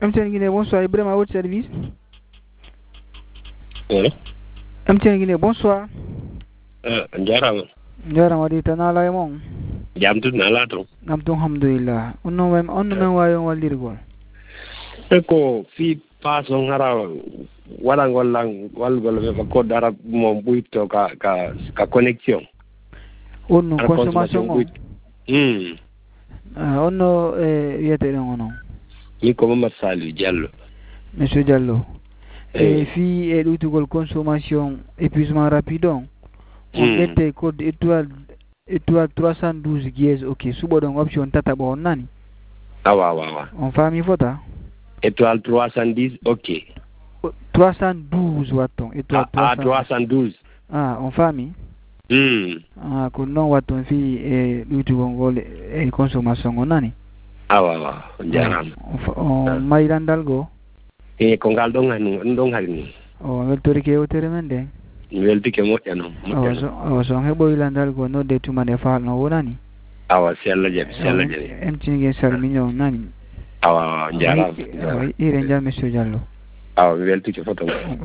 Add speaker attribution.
Speaker 1: MTN Guinée, bonsoir. Ibrahim à votre service.
Speaker 2: Oui.
Speaker 1: MTN Guinée, bonsoir.
Speaker 2: Jarama.
Speaker 1: Jarama di tanala e mon.
Speaker 2: Jam tut na lato.
Speaker 1: Namtu alhamdulillah. Onno men wayo waldirgol.
Speaker 2: Eko fi paso ngara wala walgol be ko dara mo buito ka connexion.
Speaker 1: Onno consommation on. Onno yete ngono.
Speaker 2: Ni ko Mamadou Saliou Diallo.
Speaker 1: Monsieur Diallo. Fi l'utugol consommation épuisement rapide on mette code étoile 312 dièse ok subo don option tata bo nani
Speaker 2: Awa
Speaker 1: on fami fota
Speaker 2: étoile 310 ok
Speaker 1: 312 watton étoile
Speaker 2: 312
Speaker 1: on fami ko non watton fi l'utugol gol consommation on nani
Speaker 2: awa jaram
Speaker 1: on mayrandal go
Speaker 2: ko ngal don hani
Speaker 1: o weltori ke wotere men de
Speaker 2: weltike moƴƴano
Speaker 1: so heɓoyi landal go nodde tumane faal no wonani
Speaker 2: awa sella jaɓi
Speaker 1: emtingue salmino nani
Speaker 2: awa jaram
Speaker 1: ire jam monsieur Diallo
Speaker 2: awa mi weltike foto